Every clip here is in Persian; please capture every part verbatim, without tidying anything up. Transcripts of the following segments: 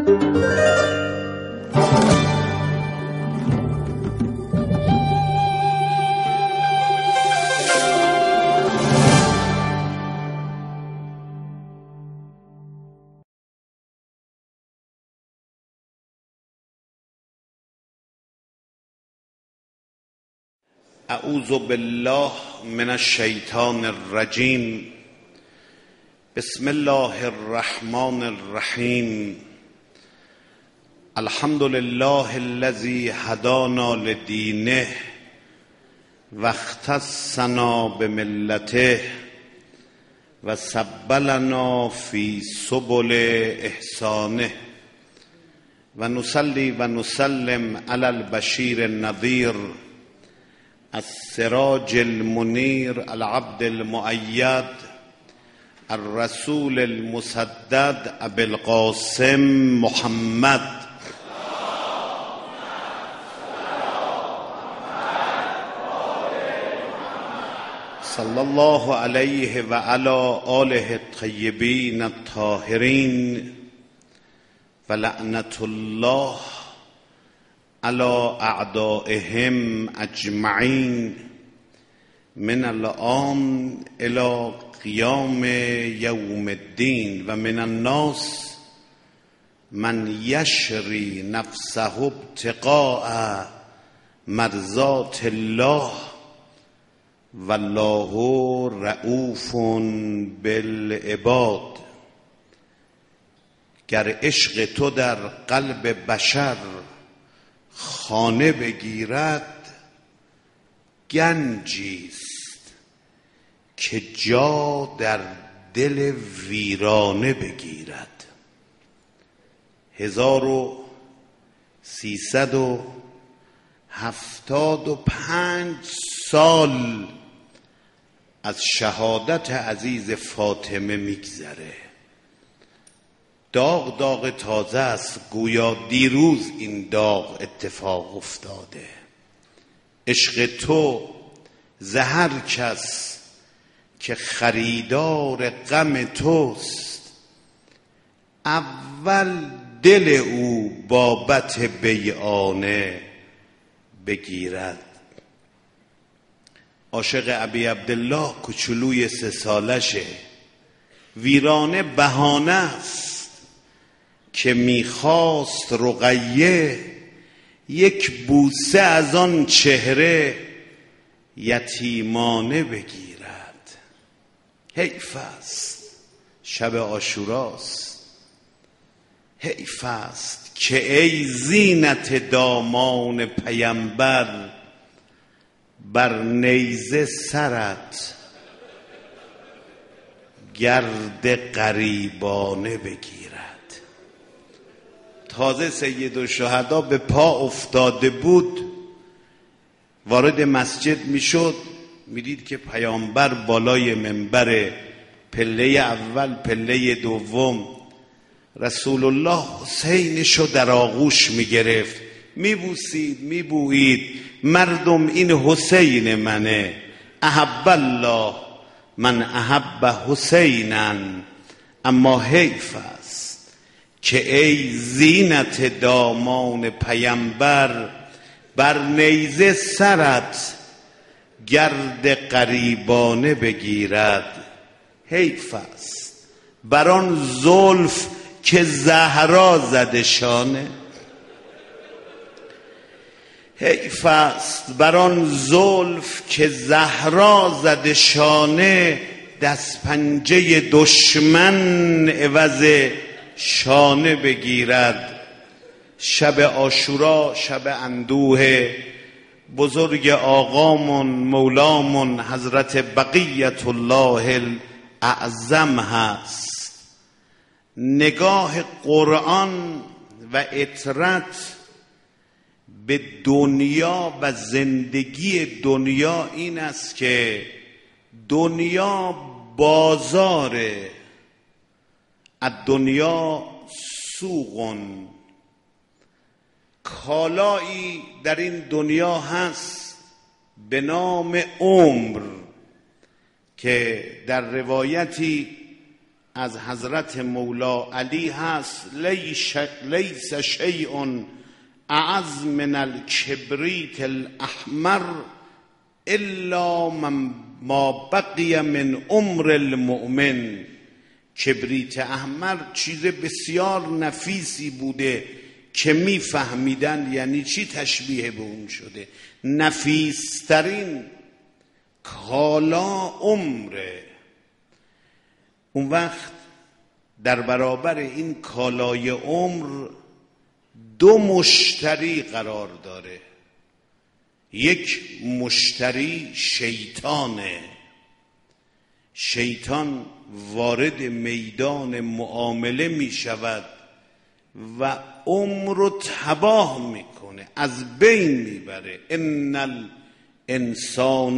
اعوذ بالله من الشیطان الرجیم. بسم الله الرحمن الرحیم. الحمد لله الذی هدانا لدینه و اختصنا بملته و سبلنا فی سبل احسانه و نصلی و نسلم علی البشیر النذیر السراج المنیر العبد المؤید الرسول المسدد ابی القاسم محمد صلی الله علیه و علی آله الطیبین الطاهرین و لعنت الله علی اعدائهم اجمعین من الان الی قیام یوم الدین و من الناس من یشری نفسه ابتغاء مرضات الله والله رؤوف بالعباد. گر عشق تو در قلب بشر خانه بگیرد، گنجیست که جا در دل ویرانه بگیرد. هزار و سیصد و هفتاد و پنج سال از شهادت عزیز فاطمه میگذره. داغ داغ تازه است، گویا دیروز این داغ اتفاق افتاده. عشق تو زهر کس که خریدار غم توست، اول دل او بابت بیعانه بگیرد. عاشق ابی عبدالله کوچولوی سه سالشه، ویرانه بهانه است که میخواست رقیه یک بوسه از آن چهره یتیمانه بگیرد. حیف است شب عاشوراست، حیف است که ای زینت دامان پیمبر بر نیزه سرت گرد غریبانه بگیرد. تازه سید الشهدا به پا افتاده بود، وارد مسجد میشد، میدید که پیامبر بالای منبر، پله اول پله دوم، رسول الله حسینشو در آغوش میگرفت، میبوسید میبویید. مردم این حسین منه، احب الله من احب حسینا. اما حیف است که ای زینت دامان پیمبر بر نیزه سرت گرد غریبانه بگیرد. حیف است بر آن زلف که زهرا زده شانه، حیف است بر آن زلف که زهرا زده شانه، دست پنجه دشمن عوض شانه بگیرد. شب عاشورا شب اندوه بزرگ آقامون مولامون حضرت بقیت الله الاعظم هست. نگاه قرآن و اطرت به دنیا و زندگی دنیا این است که دنیا بازاره، الدنیا سوقن، کالایی در این دنیا هست به نام عمر که در روایتی از حضرت مولا علی هست لیس شیء اعظ من الکبریت الاحمر الا من ما بقی من عمر المؤمن. کبریت احمر چیز بسیار نفیسی بوده که میفهمیدن یعنی چی تشبیه به اون شده. نفیسترین کالا عمره. اون وقت در برابر این کالای عمر دو مشتری قرار داره. یک مشتری شیطانه. شیطان وارد میدان معامله می شود و عمر رو تباه میکنه، از بین میبره. ان الانسان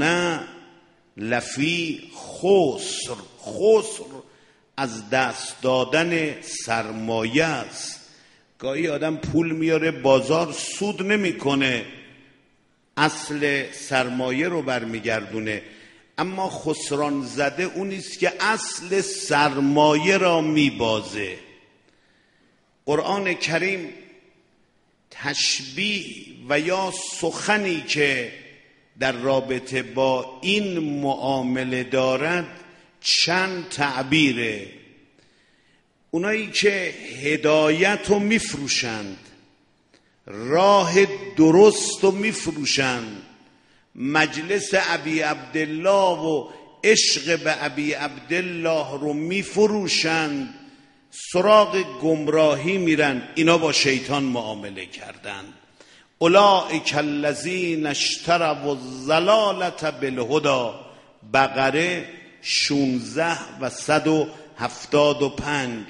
لفی خسر. خسر از دست دادن سرمایه است. گاهی آدم پول میاره بازار سود نمیکنه، اصل سرمایه رو برمیگردونه. اما خسران زده اونیست که اصل سرمایه را میبازه. قرآن کریم تشبیه و یا سخنی که در رابطه با این معامله دارد چند تعبیره. اونایی که هدایت رو میفروشند، راه درست رو میفروشند، مجلس ابی عبدالله و عشق به ابی عبدالله رو میفروشند، سراغ گمراهی میرن، اینا با شیطان معامله کردن. اولئک الذین اشتروا الضلالة بالهدی. بقره شانزده و صد و هفتاد و پنج.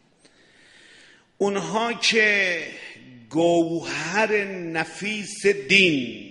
اونها که گوهر نفیس دین،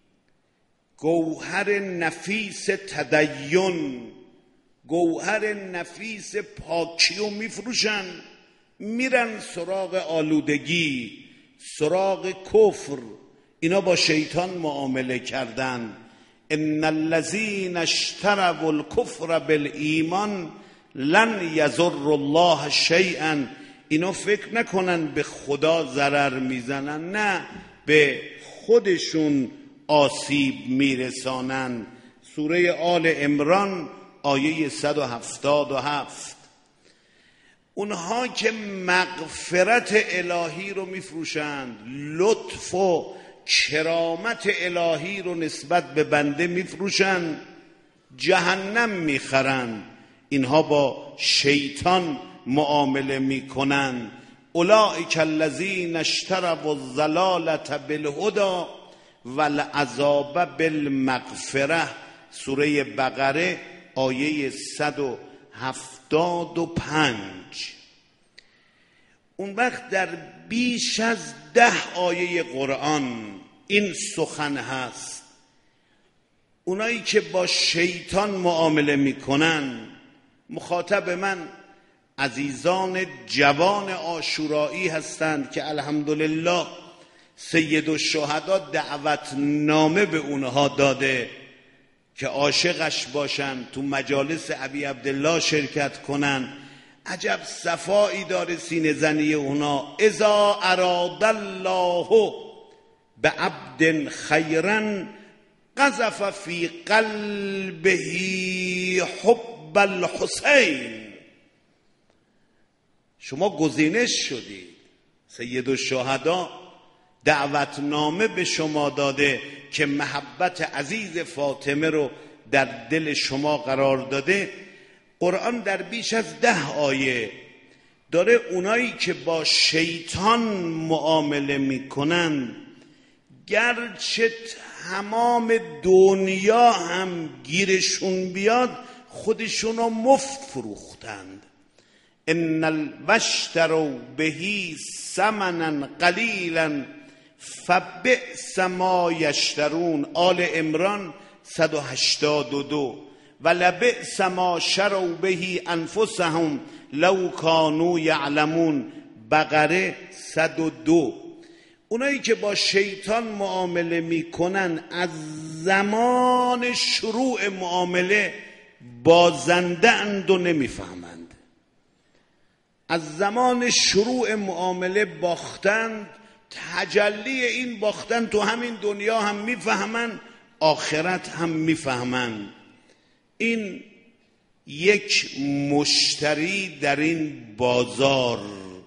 گوهر نفیس تدین، گوهر نفیس پاکی رو میفروشن، میرن سراغ آلودگی، سراغ کفر. اینا با شیطان معامله کردن. ان الذین اشتروا الکفر بالایمان لن یضر الله شیئا. اینا فکر نکنن به خدا ضرر میزنن، نه، به خودشون آسیب میرسانن. سوره آل عمران آیه صد و هفتاد و هفت. اونها که مغفرت الهی رو میفروشند، لطف و کرامت الهی رو نسبت به بنده میفروشند، جهنم میخرند. اینها با شیطان معامله میکنند. اولئک الذین اشتروا الضلالة بالهدی والعذاب بالمغفرة. سوره بقره آیه صد و هفتاد و پنج. اون وقت در بیش از ده آیه قرآن این سخن هست. اونایی که با شیطان معامله میکنن، مخاطب من عزیزان جوان عاشورایی هستند که الحمدلله سید الشهدا دعوت نامه به اونها داده که عاشقش باشن، تو مجالس ابی عبدالله شرکت کنن. عجب صفایی داره سینه زنی اونا. اذا اراد الله بعبد خیرا قذف فی قلبه حب الحسین. شما گزینش شدید، سید الشهدا دعوتنامه به شما داده که محبت عزیز فاطمه رو در دل شما قرار داده. قرآن در بیش از ده آیه داره اونایی که با شیطان معامله میکنن، گرچه تمام دنیا هم گیرشون بیاد، خودشون رو مفت فروختند. ان الواشتروا بهی ثمنا قلیلا فبئس ما یشترون. آل عمران صد و هشتاد و دو. ولبئس ما شروا بهی انفسهم لو کانوا یعلمون. بقره صد و دو. اونایی که با شیطان معامله میکنن، از زمان شروع معامله بازنده اند و نمیفهمند. از زمان شروع معامله باختند، تجلی این باختن تو همین دنیا هم میفهمن، آخرت هم میفهمن. این یک مشتری در این بازار.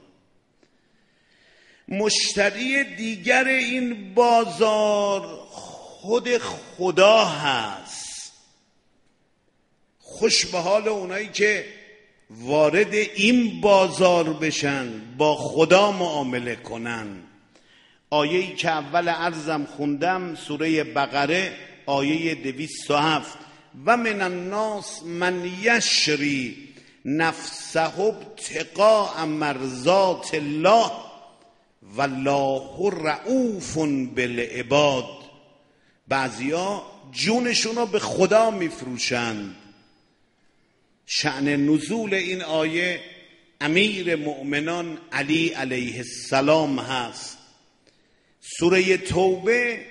مشتری دیگر این بازار خود خدا هست. خوش به حال اونایی که وارد این بازار بشن، با خدا معامله کنن. آیه‌ای که اول عرضم خوندم سوره بقره آیه دویست و هفت، و من الناس من یشری نفسه ابتغاء مرضات الله والله رؤوف بالعباد. بعضیا جونشون رو به خدا میفروشند. شأن نزول این آیه امیر مؤمنان علی علیه السلام هست. سوره توبه،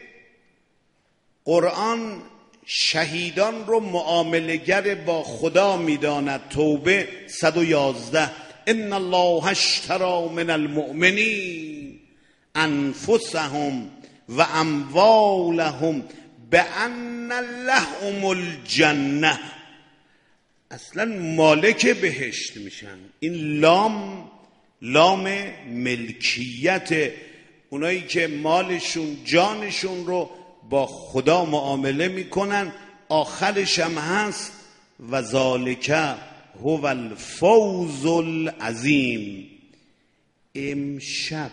قرآن شهیدان رو معامله‌گر با خدا میداند. توبه صد و یازده، ان الله اشتری من المؤمنین انفسهم و اموالهم بان لهم الجنه. اصلا مالک بهشت میشن. این لام لام ملکیت اونایی که مالشون جانشون رو با خدا معامله میکنن. آخرش هم هست و ذالک هو الفوز العظیم. امشب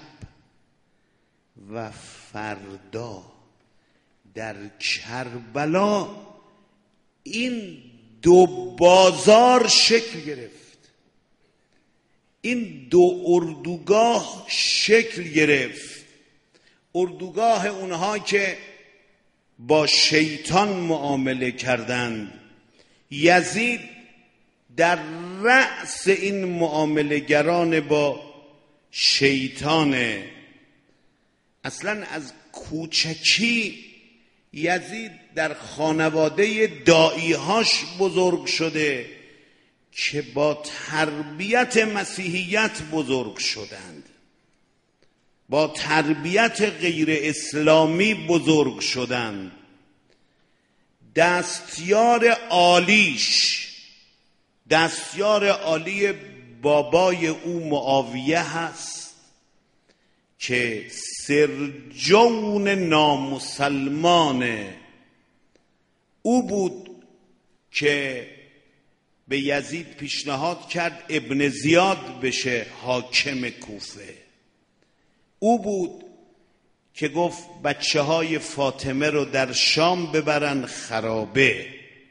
و فردا در کربلا این دو بازار شکل گرفت، این دو اردوگاه شکل گرفت. اردوگاه اونها که با شیطان معامله کردند. یزید در رأس این معامله گران با شیطانه. اصلا از کوچکی یزید در خانواده داعیهاش بزرگ شده که با تربیت مسیحیت بزرگ شدند، با تربیت غیر اسلامی بزرگ شدند. دستیار عالیش، دستیار عالی بابای او معاویه هست که سرجون نامسلمان او بود که به یزید پیشنهاد کرد ابن زیاد بشه حاکم کوفه. او بود که گفت بچه های فاطمه رو در شام ببرن خرابه.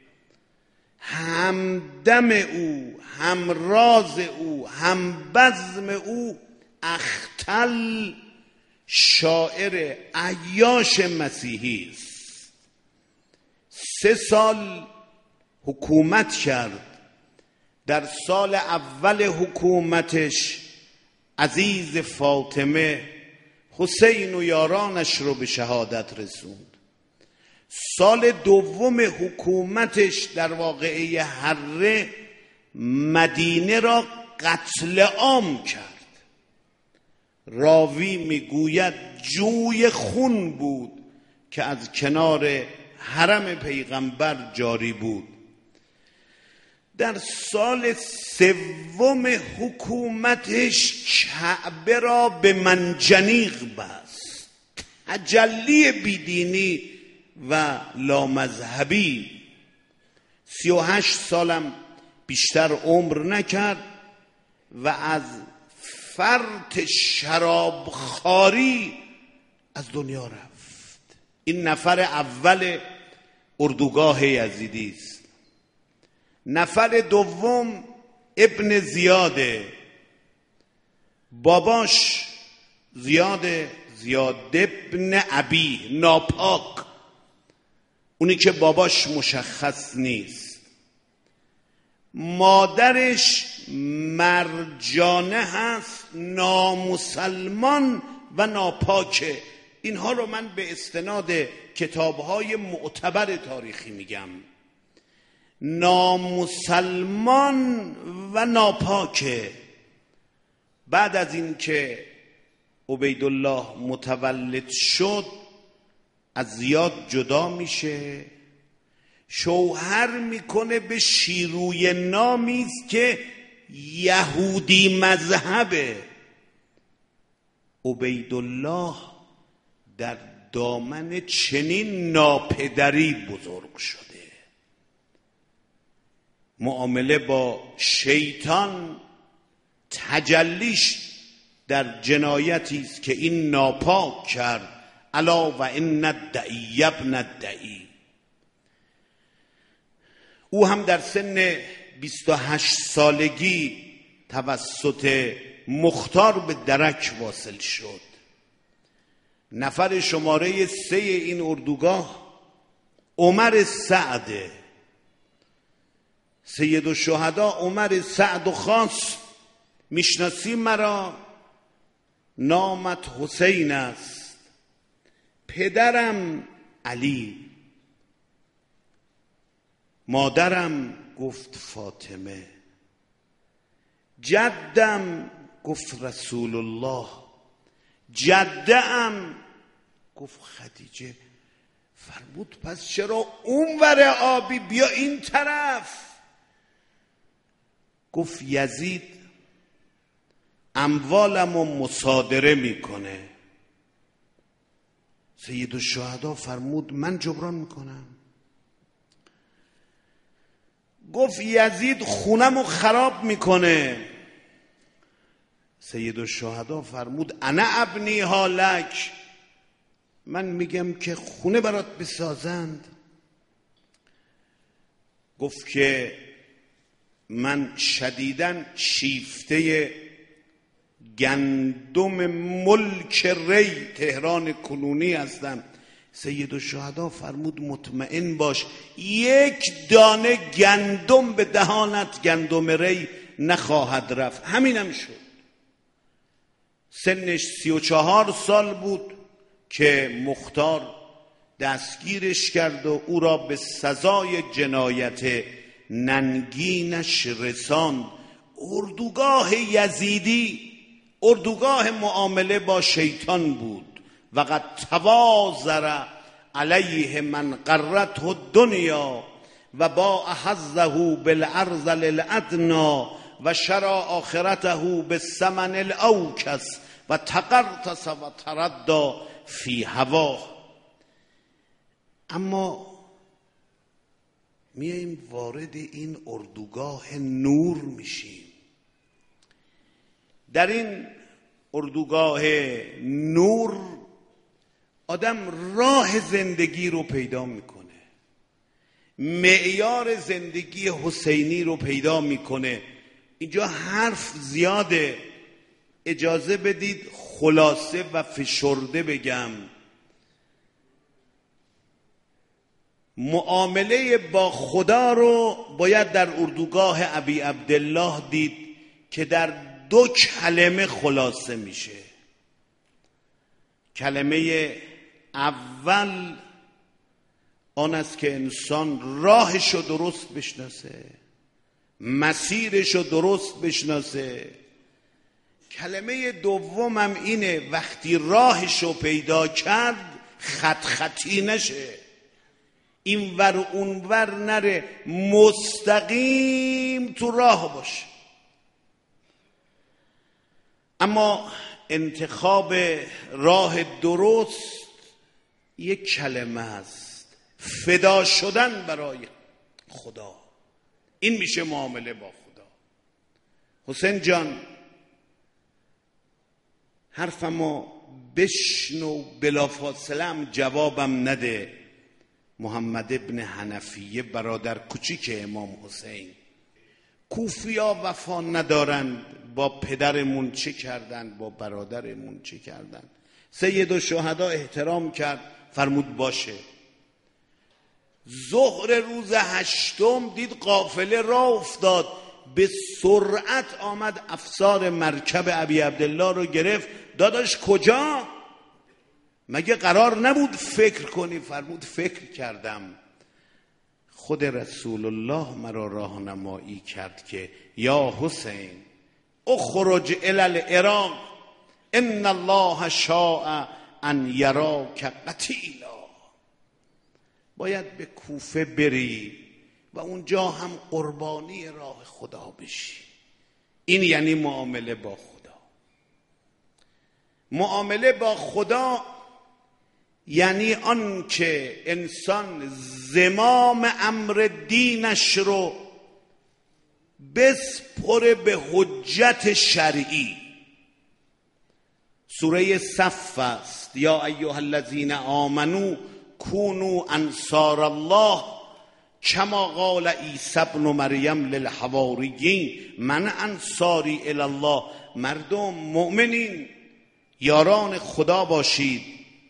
همدم او، همراز او، هم بزم او اختل شاعر عیاش مسیحی است. سه سال حکومت کرد. در سال اول حکومتش عزیز فاطمه حسین و یارانش رو به شهادت رسوند. سال دوم حکومتش در واقعه حره مدینه را قتل عام کرد. راوی میگوید جوی خون بود که از کنار حرم پیغمبر جاری بود. در سال سوم حکومتش کعبه را به منجنیق بست. تجلی بیدینی و لامذهبی. سی و هشت سالم بیشتر عمر نکرد و از فرط شرابخواری از دنیا رفت. این نفر اول اردوگاه یزیدی است. نفر دوم ابن زیاده. باباش زیاده، زیاد ابن ابی، ناپاک، اونی که باباش مشخص نیست. مادرش مرجانه هست، نامسلمان و ناپاکه. اینها رو من به استناد کتابهای معتبر تاریخی میگم. نامسلمان و ناپاکه. بعد از این که عبیدالله متولد شد از زیاد جدا میشه، شوهر میکنه به شیروی نامیست که یهودی مذهبه. عبیدالله در دامن چنین ناپدری بزرگ شده. معامله با شیطان تجلیش در جنایتی است که این ناپاک کرد. الا و ان الدعی ابن الدعی. او هم در سن بیست و هشت سالگی توسط مختار به درک واصل شد. نفر شماره سه این اردوگاه عمر سعده. سید الشهدا عمر سعد و خاص میشناسی مرا؟ نامت حسین است، پدرم علی، مادرم گفت فاطمه، جدم گفت رسول الله، جده‌ام گفت خدیجه. فرمود پس چرا اون ور آبی، بیا این طرف. گفت یزید اموالمو مصادره میکنه. سید الشهدا فرمود من جبران میکنم. گفت یزید خونمو خراب میکنه. سید الشهدا فرمود انا ابنی حالک، من میگم که خونه برات بسازند. گفت که من شدیداً شیفته گندم ملک ری تهران کنونی هستم. سید الشهدا فرمود مطمئن باش یک دانه گندم به دهانت گندم ری نخواهد رفت. همینم شد. سنش سی و چهار سال بود که مختار دستگیرش کرد و او را به سزای جنایت ننگینش رساند. اردوگاه یزیدی اردوگاه معامله با شیطان بود. وقد توازر علیه من قرته الدنیا و با حظه بالعرض للادنا و شرع آخرته بالثمن الاوکس و تقرطس و تردى فی هواه. اما میایم وارد این اردوگاه نور میشیم. در این اردوگاه نور آدم راه زندگی رو پیدا میکنه، معیار زندگی حسینی رو پیدا میکنه. اینجا حرف زیاده، اجازه بدید خلاصه و فشرده بگم. معامله با خدا رو باید در اردوگاه ابی عبدالله دید که در دو کلمه خلاصه میشه. کلمه اول آن است که انسان راهش رو درست بشناسه، مسیرش رو درست بشناسه. کلمه دومم اینه وقتی راهش رو پیدا کرد خط خطی نشه، این ور اون ور نره، مستقیم تو راه باشه. اما انتخاب راه درست یک کلمه است، فدا شدن برای خدا. این میشه معامله با خدا. حسین جان حرفمو بشنو، بلافاصله هم جوابم نده. محمد ابن حنفیه برادر کوچیک امام حسین، کوفیا وفا ندارند با پدرمون چه کردند، با برادرمون چه کردند. سید الشهدا احترام کرد، فرمود باشه. ظهر روز هشتم دید قافله راه افتاد، به سرعت آمد افسار مرکب ابی عبدالله رو گرفت. داداش کجا؟ مگه قرار نبود فکر کنی؟ فرمود فکر کردم. خود رسول الله مرا راهنمایی کرد که یا حسین اخرج الی العراق ان الله شاء ان یراک قتیلا. باید به کوفه بری و اونجا هم قربانی راه خدا بشی. این یعنی معامله با خدا. معامله با خدا یعنی آن که انسان زمام امر دینش رو بسپره به حجت شرعی. سوره صف است، یا ایها الذین آمنو کونوا انصار الله کما قال عیسی ابن مریم للحواریین من انصاری الی الله. مردم مؤمنین یاران خدا باشید.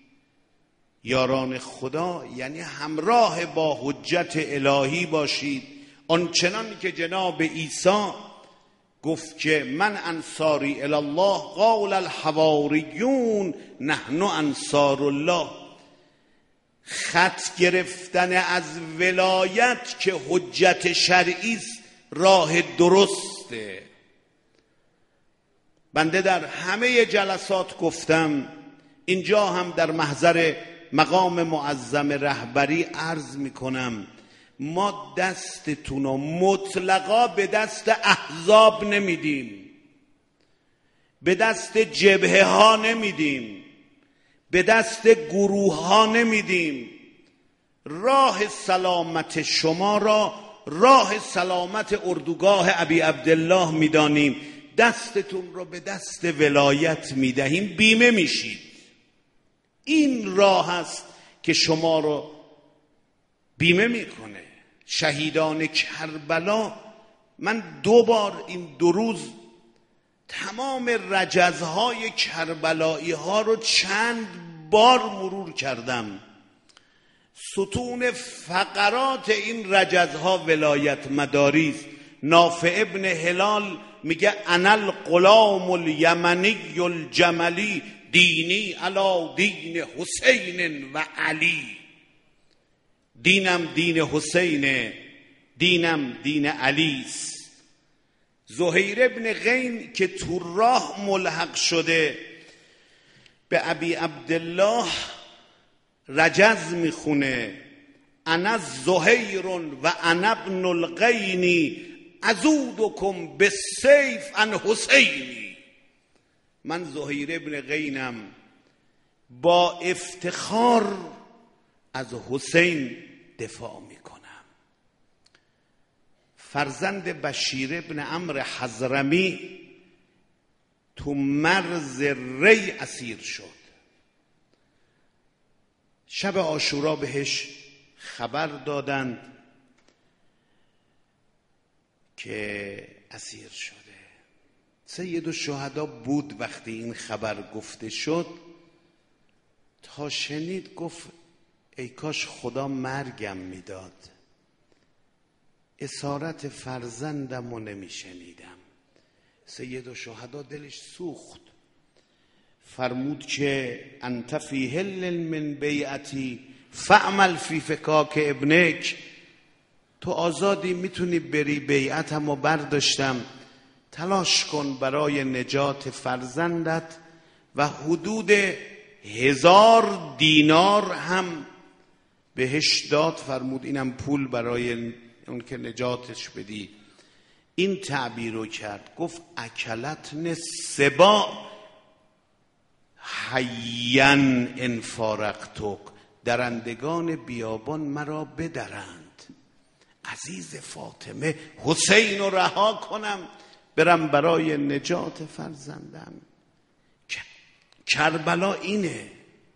یاران خدا یعنی همراه با حجت الهی باشید، آنچنان که جناب عیسی گفت که من انصاری الی الله قال الحواریون نحن انصار الله. خط گرفتن از ولایت که حجت شرعی است راه درسته. بنده در همه جلسات گفتم، اینجا هم در محضر مقام معظم رهبری عرض میکنم، ما دستتون رو مطلقا به دست احزاب نمیدیم، به دست جبهه ها نمیدیم، به دست گروه ها نمیدیم. راه سلامت شما را راه سلامت اردوگاه ابی عبدالله میدانیم، دستتون رو به دست ولایت میدهیم، بیمه میشید. این راه است که شما رو بیمه میکنه. شهیدان کربلا، من دو بار این دو روز تمام رجزهای کربلایی ها رو چند بار مرور کردم. ستون فقرات این رجزها ولایت مداری است. نافع ابن هلال میگه انا الغلام الیمنی الجملی دینی علی دین حسین و علی. دینم دین حسینه، دینم دین علی است. زهیر ابن غین که تو راه ملحق شده به ابی عبدالله رجز میخونه انا زهیر و انا ابن الغینی ازودکم بالسیف عن حسینی. من زهیر ابن غینم، با افتخار از حسین دفاع میکنم. فرزند بشیر ابن عمرو حضرمی تو مرز ری اسیر شد. شب عاشورا بهش خبر دادند که اسیر شده. سید الشهدا بود وقتی این خبر گفته شد، تا شنید گفت ای کاش خدا مرگم میداد، اسارت فرزندم رو نمی شنیدم. سید الشهدا دلش سوخت، فرمود که انت فی حل من بیعتی فعمل فی فکاک ابنک. تو آزادی، میتونی بری، بیعتم رو برداشتم، تلاش کن برای نجات فرزندت و حدود هزار دینار هم بهش داد. فرمود اینم پول برای اون که نجاتش بدی. این تعبیر رو کرد، گفت اکلتن سبا حیان ان فارقتک. درندگان بیابان مرا بدرند، عزیز فاطمه حسین رو رها کنم برم برای نجات فرزندم. کربلا اینه.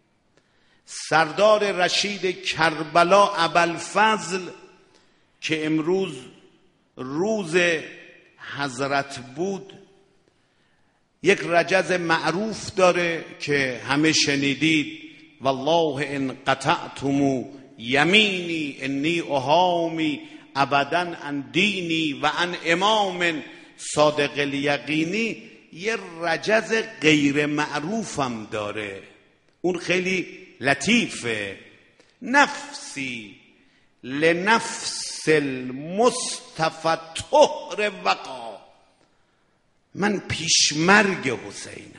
سردار رشید کربلا ابوالفضل که امروز روز حضرت بود، یک رجز معروف داره که همه شنیدید، والله ان قطعتم یمینی انی اهامی ابدا عن دینی و عن امام صادق الیقینی. یه رجز غیر معروفم داره، اون خیلی لطیفه. نفسی لنفس المصطفى طهر وقا من پیشمرگ حسینم.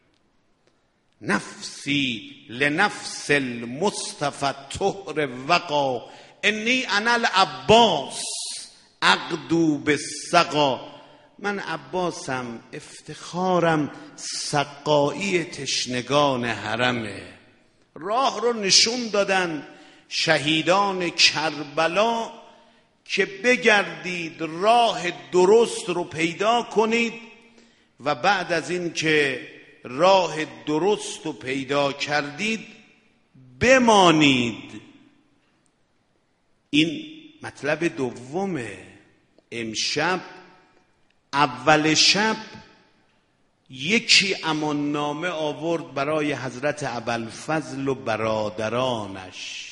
نفسی لنفس المصطفى طهر وقا، انی انا العباس اغدو بالسقا. من عباسم، افتخارم سقایی تشنگان حرمه. راه رو نشون دادن شهیدان کربلا که بگردید راه درست رو پیدا کنید و بعد از این که راه درست رو پیدا کردید بمانید. این مطلب دومه. امشب اول شب یکی اماننامه آورد برای حضرت ابوالفضل و برادرانش.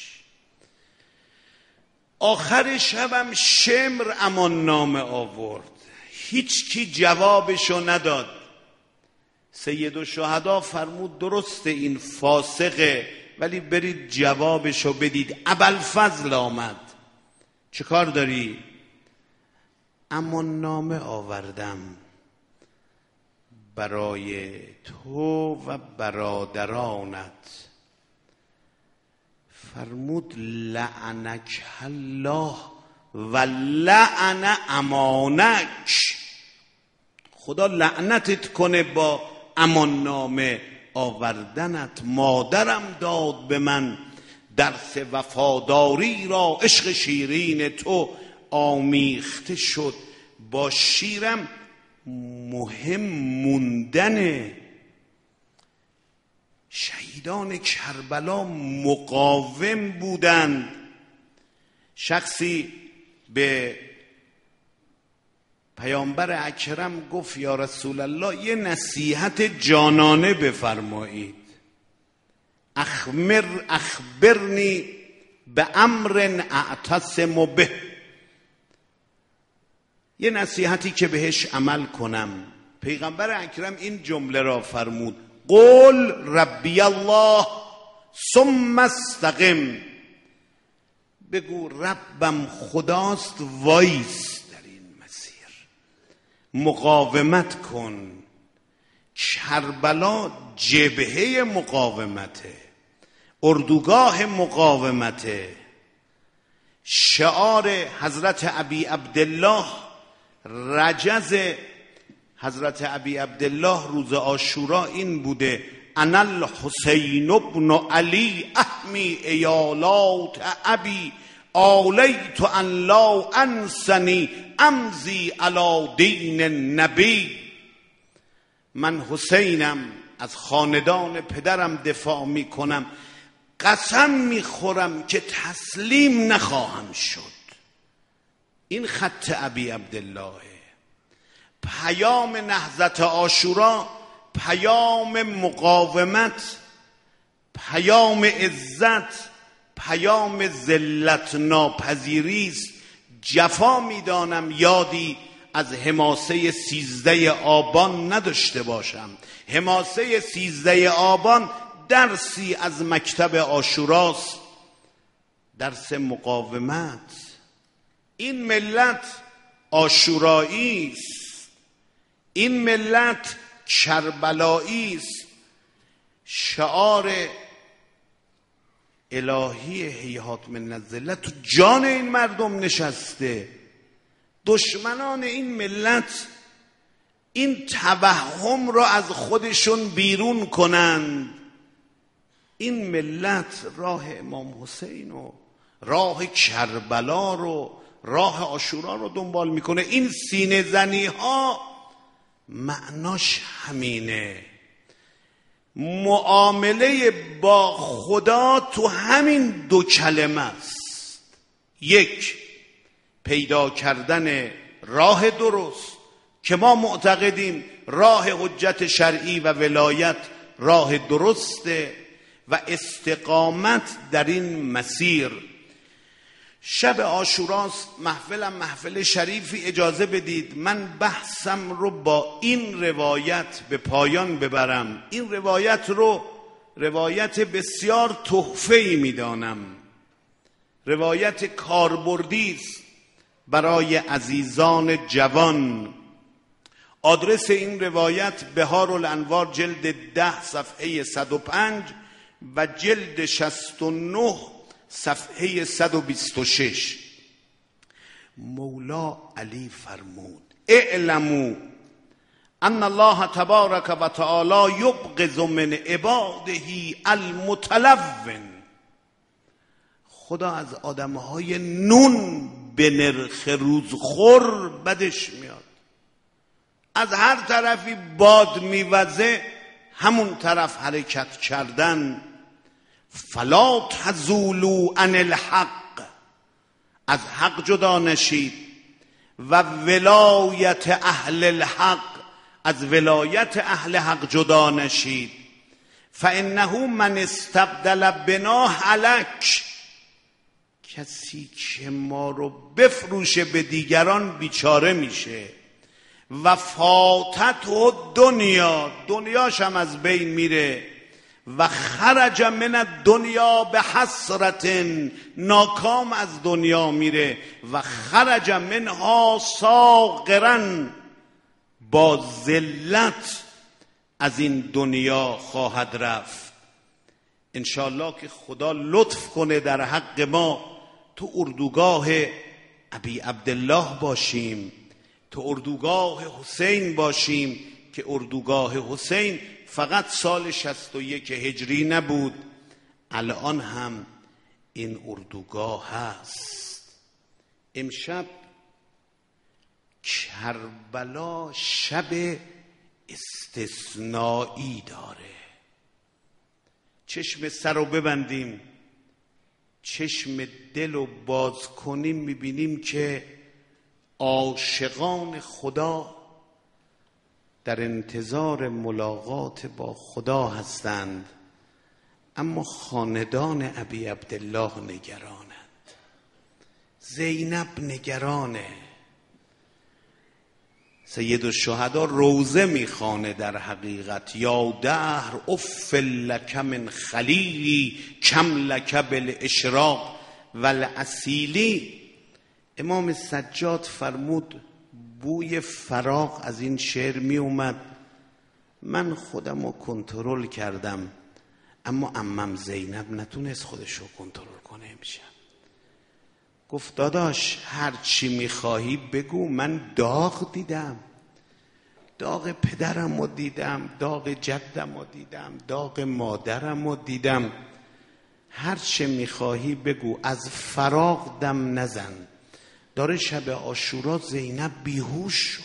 آخر شبم شمر اماننامه آورد، هیچ کی جوابشو نداد. سید الشهدا فرمود درسته این فاسقه، ولی برید جوابشو بدید. ابوالفضل آمد. چه کار داری؟ اماننامه آوردم برای تو و برادرانت. فرمود لعنک الله و لعن امانک. خدا لعنتت کنه با اماننامه آوردنت. مادرم داد به من درس وفاداری را، عشق شیرین تو آمیخته شد. با شیرم مهم موندنه. شهیدان کربلا مقاوم بودند. شخصی به پیامبر اکرم گفت یا رسول الله یه نصیحت جانانه بفرمایید. اخمر اخبرنی به امر اعتصم به. یه نصیحتی که بهش عمل کنم. پیغمبر اکرم این جمله را فرمود: قول ربی الله ثم استقم. بگو ربم خداست، وایس در این مسیر، مقاومت کن. کربلا جبهه مقاومته، اردوگاه مقاومته. شعار حضرت ابی عبدالله، رجز حضرت ابی عبدالله روز عاشورا این بوده: انا الحسین ابن علی احمی ایالات ابی آلیت ان لا انسنی امضی علی دین النبی. من حسینم، از خاندان پدرم دفاع می کنم، قسم می خورم که تسلیم نخواهم شد. این خط ابی عبدالله. پیام نهضت عاشورا پیام مقاومت، پیام عزت، پیام ذلت ناپذیری است. جفا میدانم یادی از حماسه سیزده آبان نداشته باشم. حماسه سیزده آبان درسی از مکتب عاشوراست، درس مقاومت. این ملت عاشورایی است، این ملت کربلایی است. شعار الهی هیهات من الذلت تو جان این مردم نشسته. دشمنان این ملت این توهم را از خودشون بیرون کنند. این ملت راه امام حسین و راه کربلا رو، راه عاشورا رو دنبال میکنه. این سینه زنی ها معناش همینه. معامله با خدا تو همین دو کلمه است: یک، پیدا کردن راه درست که ما معتقدیم راه حجت شرعی و ولایت راه درسته، و استقامت در این مسیر. شب عاشوراست، محفلم محفل شریفی. اجازه بدید من بحثم رو با این روایت به پایان ببرم. این روایت رو روایت بسیار تحفه‌ای می‌دانم، روایت کاربردی است برای عزیزان جوان. آدرس این روایت بهار الانوار جلد ده صفحه صد و پنج و جلد شصت و نه صفحه صد و بیست و شش. مولا علی فرمود اعلموا ان الله تبارک و تعالی یبغض من عباده المتلون. خدا از آدمهای نون به نرخ روزخور بدش میاد. از هر طرفی باد میوزه همون طرف حرکت کردن. فلا تزولوا عن الحق، از حق جدا نشید. و ولایت اهل الحق، از ولایت اهل حق جدا نشید. فانه من استبدل بنا هلک، کسی که ما رو بفروشه به دیگران بیچاره میشه. و فاتت و دنیا، دنیاش هم از بین میره. و خرج من الدنیا به حسرت، ناکام از دنیا میره. و خرج منها صاغرا، با ذلت از این دنیا خواهد رفت. انشاءالله که خدا لطف کنه در حق ما تو اردوگاه ابی عبدالله باشیم، تو اردوگاه حسین باشیم که اردوگاه حسین فقط سال شصت و یک هجری نبود، الان هم این اردوگاه هست. امشب کربلا شب استثنایی داره. چشم سر رو ببندیم، چشم دل رو باز کنیم، میبینیم که عاشقان خدا در انتظار ملاقات با خدا هستند، اما خاندان ابی عبدالله نگرانند. زینب نگرانه. سید الشهدا روزه میخوانه در حقیقت. یا دهر اف لک من خلیلی کم لک بالاشراق والاصیلی. امام سجاد فرمود بوی فراق از این شعر می اومد. من خودم رو کنترل کردم، اما عمم زینب نتونست خودش رو کنترل کنه. امشب گفت داداش هر چی میخواهی بگو، من داغ دیدم، داغ پدرم رو دیدم، داغ جدم رو دیدم، داغ مادرم رو دیدم، هر چی میخواهی بگو، از فراغ دم نزن. داره شب عاشورا زینب بیهوش شد.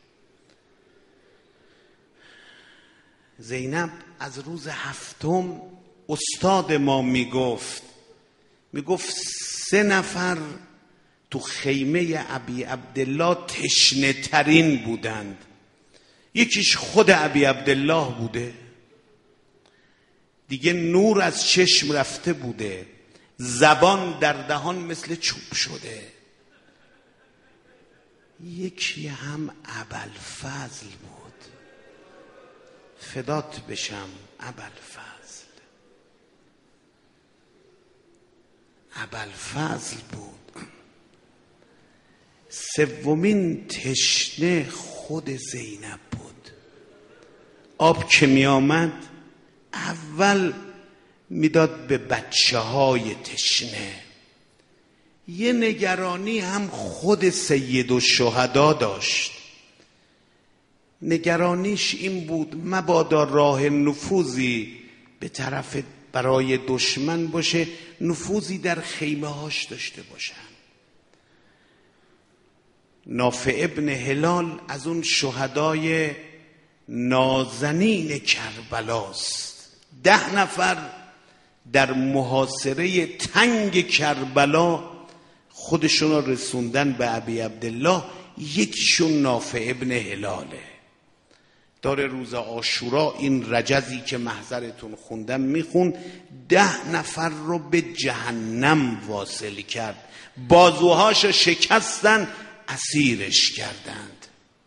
زینب از روز هفتم استاد ما میگفت میگفت سه نفر تو خیمه ابی عبدالله تشنه ترین بودند. یکیش خود ابی عبدالله بوده، دیگه نور از چشم رفته بوده، زبان در دهان مثل چوب شده. یکی هم ابوالفضل بود. فدات بشم ابوالفضل. ابوالفضل بود. سومین تشنه خود زینب بود. آب که می آمد اول میداد به بچه های تشنه. یه نگرانی هم خود سید الشهدا داشت. نگرانیش این بود مبادا راه نفوذی به طرف برای دشمن باشه، نفوذی در خیمه هاش داشته باشن. نافع ابن هلال از اون شهدای نازنین کربلاست. ده نفر در محاصره تنگ کربلا خودشون رو رسوندن به ابی عبدالله. یکیشون نافع ابن هلاله. داره روز عاشورا این رجزی که محضرتون خوندم میخون، ده نفر رو به جهنم واصل کرد، بازوهاشو شکستن، اسیرش کردند.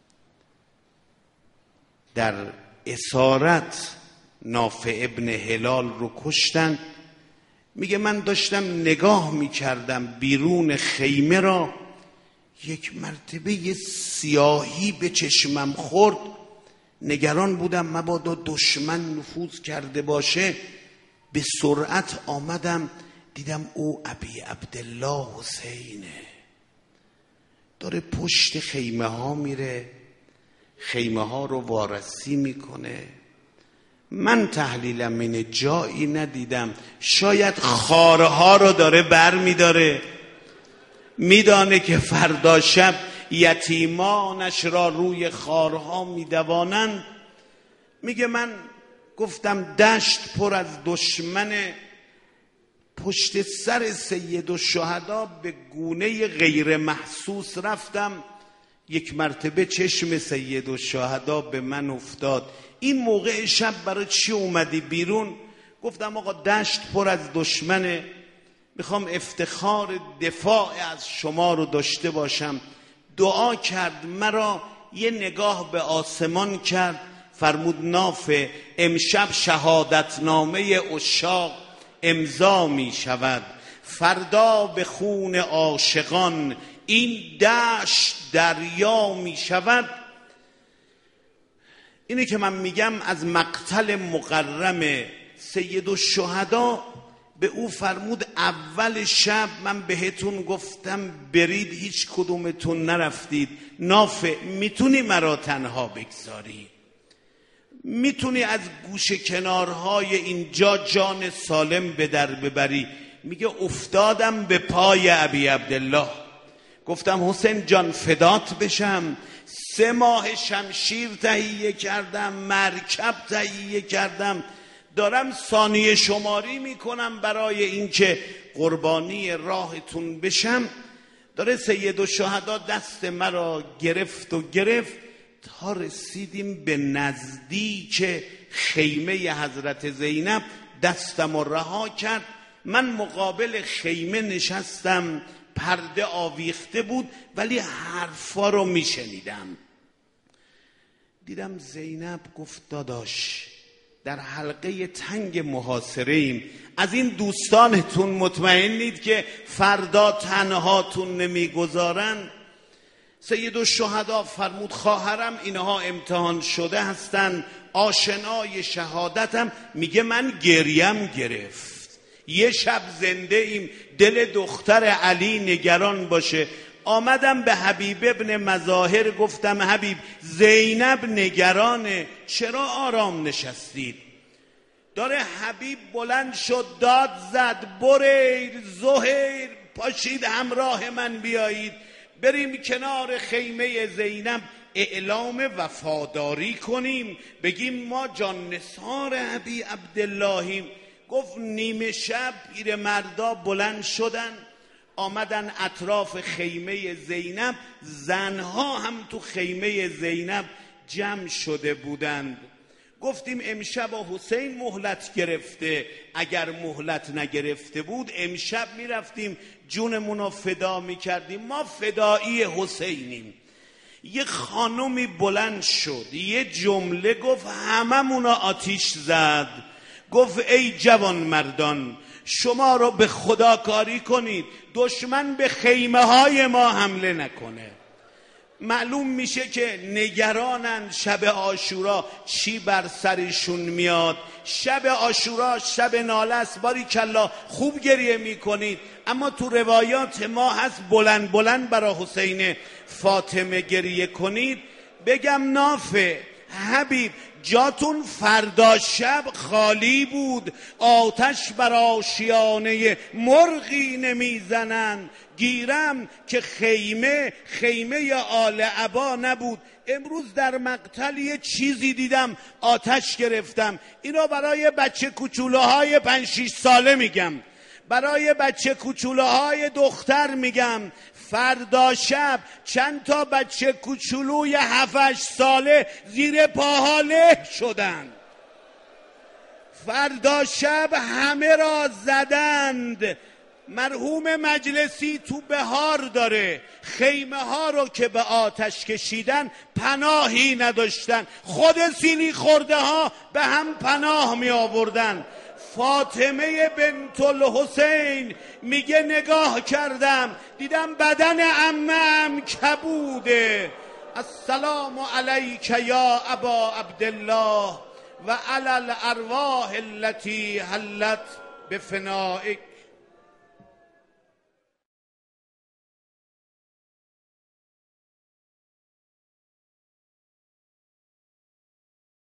در اسارت نافع ابن هلال رو کشتن. میگه من داشتم نگاه میکردم بیرون خیمه را، یک مرتبه یه سیاهی به چشمم خورد، نگران بودم مبادا دشمن نفوذ کرده باشه. به سرعت آمدم دیدم او ابی عبدالله حسینه، داره پشت خیمه ها میره، خیمه ها رو وارسی میکنه. من تحلیلم اینه جایی ندیدم، شاید خارها رو داره بر میداره، میدانه که فردا شب یتیمانش را روی خارها میدوانند. میگه من گفتم دشت پر از دشمن، پشت سر سید الشهدا به گونه غیر محسوس رفتم. یک مرتبه چشم سید الشهدا به من افتاد. این موقع شب برای چی اومدی بیرون؟ گفتم آقا دشت پر از دشمنه، میخوام افتخار دفاع از شما رو داشته باشم. دعا کرد مرا، یه نگاه به آسمان کرد، فرمود نافه امشب شهادتنامه عشاق امضا می شود، فردا به خون عاشقان این دشت دریا می شود. اینه که من میگم از مقتل مقرم سید الشهدا به او فرمود اول شب من بهتون گفتم برید، هیچ کدومتون نرفتید. نافه میتونی مرا تنها بگذاری؟ میتونی از گوشه کنارهای اینجا جان سالم به در ببری؟ میگه افتادم به پای ابی عبدالله، گفتم حسین جان فدات بشم، سه ماه شمشیر تهیه کردم، مرکب تهیه کردم، دارم ثانیه شماری میکنم برای اینکه قربانی راهتون بشم. داره سید الشهدا دست مرا گرفت و گرفت تا رسیدیم به نزدیک خیمه حضرت زینب. دستم رو رها کرد، من مقابل خیمه نشستم، پرده آویخته بود ولی حرفا رو میشنیدم. دیدم زینب گفت داداش در حلقه تنگ محاصره ایم، از این دوستانتون مطمئنید که فردا تنهاتون نمیگذارن؟ سید الشهدا فرمود خواهرم اینها امتحان شده هستن، آشنای شهادتم. میگه من گریم گرفت، یه شب زنده ایم، دل دختر علی نگران باشه. آمدم به حبیب ابن مظاهر گفتم حبیب زینب نگرانه، چرا آرام نشستید؟ داره حبیب بلند شد داد زد بریر زهیر پاشید همراه من بیایید، بریم کنار خیمه زینب اعلام وفاداری کنیم، بگیم ما جان نثار ابی عبداللهیم. گفت نیمه شب پیرمردا بلند شدن، آمدن اطراف خیمه زینب، زنها هم تو خیمه زینب جمع شده بودند. گفتیم امشب حسین مهلت گرفته، اگر مهلت نگرفته بود امشب میرفتیم جونمون رو فدا میکردیم، ما فدایی حسینیم. یه خانومی بلند شد یه جمله گفت هممون آتیش زد، گفت ای جوان مردان شما رو به خدا کاری کنید، دشمن به خیمه های ما حمله نکنه. معلوم میشه که نگرانن شب عاشورا چی بر سرشون میاد. شب عاشورا شب ناله است، باریکلا خوب گریه میکنید، اما تو روایات ما هست بلند بلند برای حسین فاطمه گریه کنید. بگم نافه حبیب جاتون فردا شب خالی بود، آتش بر آشیانه مرغی نمیزنن، گیرم که خیمه خیمه آل عبا نبود. امروز در مقتل یه چیزی دیدم آتش گرفتم. اینو برای بچه کوچولوهای پنج شیش ساله میگم، برای بچه کوچولوهای دختر میگم. فردا شب چند تا بچه کوچولوی هفت هشت ساله زیر پاها له شدند. فردا شب همه را زدند. مرحوم مجلسی تو بهار داره، خیمه ها رو که به آتش کشیدن پناهی نداشتن، خود سیلی خورده ها به هم پناه می آوردن. فاطمه بنت الحسین میگه نگاه کردم دیدم بدن عمم کبوده. السلام علیک یا ابا عبدالله و علی الارواح التي حلت بفنائک.